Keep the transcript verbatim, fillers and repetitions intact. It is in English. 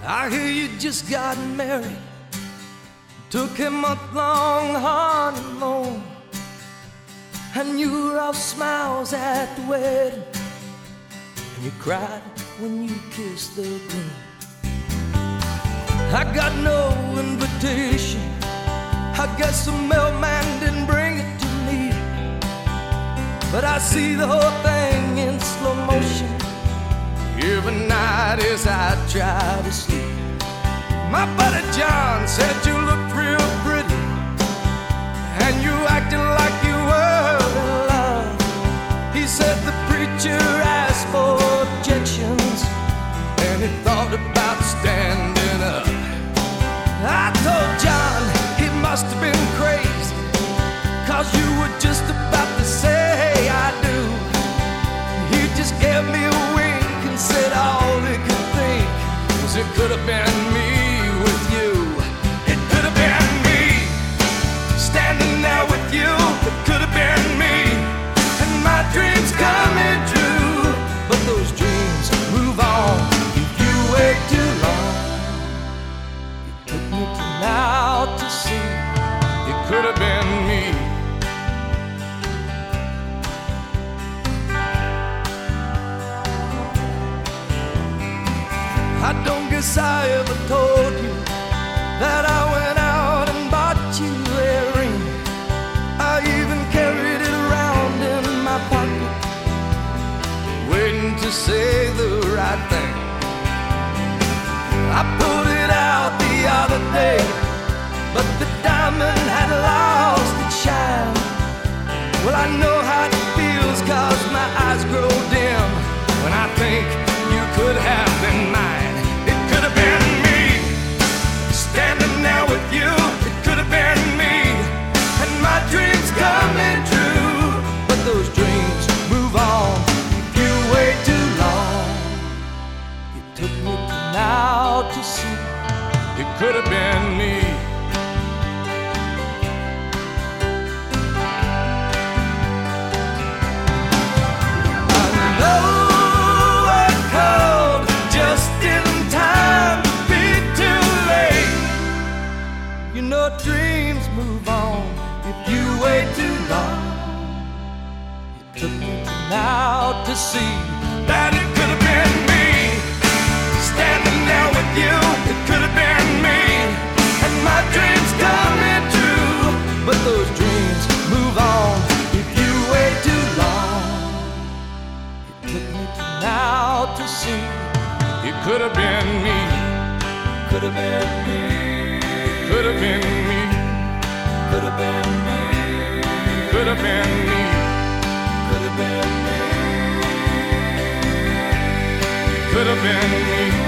I hear you just got married, took a month-long honeymoon, and you were all smiles at the wedding, and you cried when you kissed the groom. I got no invitation, I guess the mailman didn't bring it to me, but I see the whole thing in slow motion every night as I try to sleep. My buddy John said you looked real pretty, and you acted like you were in love. He said the preacher asked for objections, and he thought about standing up. I told John he must have been crazy, 'cause you were just about to say I do. He just gave me a wink and said all he could think was it could have been me with you. It could have been me standing there with you. It could have been me and my dreams coming true. But those dreams move on if you wait too long. It took me till now to see it could have been me. I don't guess I ever told you that I went out and bought you a ring. I even carried it around in my pocket, waiting to say the right thing. I pulled it out the other day, but the diamond had lost its shine. Well, I know how it feels, 'cause my eyes grow dim when I think you could have been mine. It could have been me standing there with you. It could have been me and my dreams coming true. But those dreams move on if you wait too long. It took me till now to see it could have been me. You know dreams move on if you wait too long. It took me till now to see that it could have been me standing there with you. It could have been me and my dreams coming true. But those dreams move on if you wait too long. It took me till now to see it could have been me. Could have been me. Could have been me. Could have been me. Could have been me. Could have been me. Could have been me.